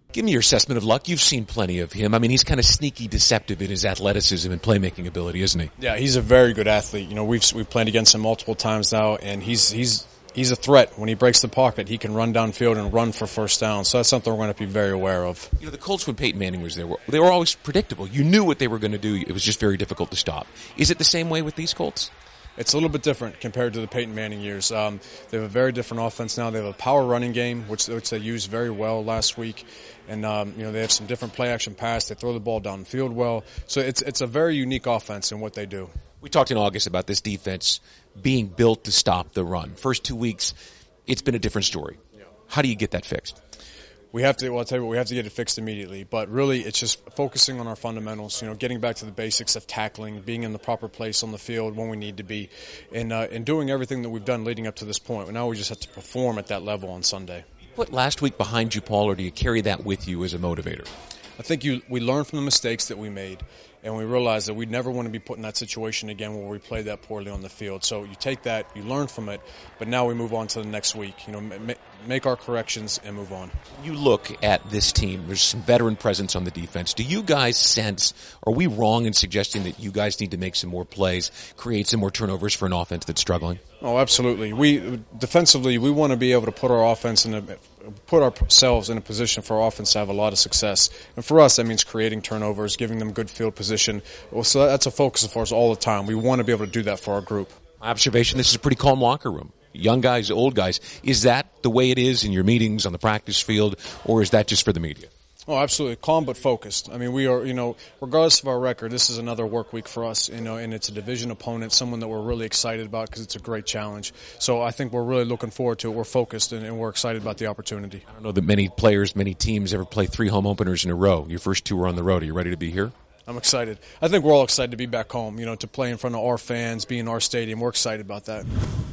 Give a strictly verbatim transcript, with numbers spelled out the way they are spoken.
Give me your assessment of Luck. You've seen plenty of him. I mean, he's kind of sneaky deceptive in his athleticism and playmaking ability, isn't he? Yeah, he's a very good athlete. You know, we've we've played against him multiple times now, and he's he's he's a threat. When he breaks the pocket, he can run downfield and run for first down. So that's something we're going to be very aware of. You know, the Colts, when Peyton Manning was there, they were always predictable. You knew what they were going to do. It was just very difficult to stop. Is it the same way with these Colts? It's a little bit different compared to the Peyton Manning years. Um, they have a very different offense now. They have a power running game, which, which they used very well last week. And, um, you know, they have some different play action pass. They throw the ball down the field well. So it's, it's a very unique offense in what they do. We talked in August about this defense being built to stop the run. First two weeks, it's been a different story. How do you get that fixed? We have to, well, I'll tell you what, we have to get it fixed immediately. But really, it's just focusing on our fundamentals, you know, getting back to the basics of tackling, being in the proper place on the field when we need to be, and, uh, and doing everything that we've done leading up to this point. Now we just have to perform at that level on Sunday. Put last week behind you, Paul, or do you carry that with you as a motivator? I think you, we learn from the mistakes that we made, and we realize that we never want to be put in that situation again where we play that poorly on the field. So you take that, you learn from it, but now we move on to the next week. You know, ma- make our corrections and move on. You look at this team, there's some veteran presence on the defense. Do you guys sense, are we wrong in suggesting that you guys need to make some more plays, create some more turnovers for an offense that's struggling? Oh, absolutely. We defensively, we want to be able to put our offense in a, put ourselves in a position for our offense to have a lot of success. And for us, that means creating turnovers, giving them good field position. Well, so that's a focus of ours all the time. We want to be able to do that for our group. My observation, this is a pretty calm locker room. Young guys, old guys. Is that the way it is in your meetings on the practice field, or is that just for the media? Oh, absolutely. Calm but focused. I mean, we are, you know, regardless of our record, this is another work week for us, you know, and it's a division opponent, someone that we're really excited about because it's a great challenge. So I think we're really looking forward to it. We're focused and, and we're excited about the opportunity. I don't know that many players, many teams ever play three home openers in a row. Your first two were on the road. Are you ready to be here? I'm excited. I think we're all excited to be back home, you know, to play in front of our fans, be in our stadium. We're excited about that.